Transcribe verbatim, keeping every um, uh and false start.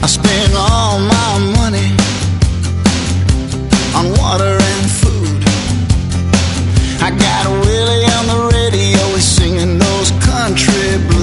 I spend all my money on water and food. I got Willie on the radio, he's singing those country blues.